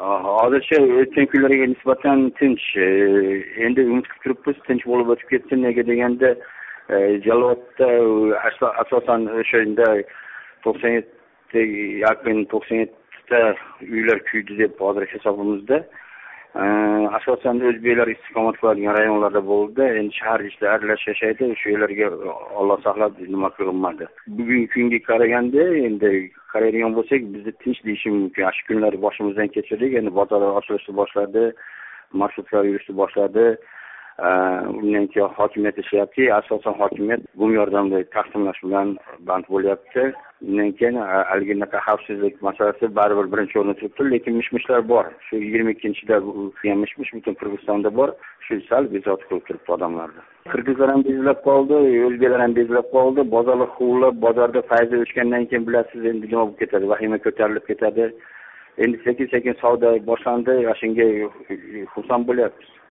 Hozircha o'tgan kunlarga nisbatan tinch. Endi umid qilib turibmiz, tinch bo'lib o'tib ketsin. Nega deganda, Jalolotda asosan o'shanda 97 yaqin 97 ta uylar kuydi deb hozir hisobimizda. Asosan o'zbeklar istiqomat qiladigan rayonlarda bo'ldi. Endi shahar ichida aralash yashaydi. Shu yerlarga Alloh saqlab nima qilinmadi. Bugungi kunga qaraganda endi qaraydigan bo'lsak, bizda tinch deyishim mumkin. Shu kunlar boshimizdan kechirdik. Endi bozorlar ochilishni boshladi, marshrutlar yurishni boshladi. Undan keyin hokimiyat ishlayapti. Asosan hokimiyat bu yordamda taqsimlash bilan band bo'lyapti. Undan keyin alginaqa xavfsizlik masalasi baribir birinchi o'rinda turibdi, lekin mishmishlar bor. Shu 22-da bo'lgan mishmish butun Qirg'izistonda bor. Shu sal bezovta qilib turibdi odamlarni. Qirg'izlar ham bezlab qoldi, o'zbeklar ham bezlab qoldi. Bozorlar huvlab, bozorda fayzi o'chgandan keyin bilasiz, endi nima bo'lib ketadi, vahima ko'tarilib ketadi. Endi sekin-sekin savdo boshlandi, shunga xursand bo'lyapmiz.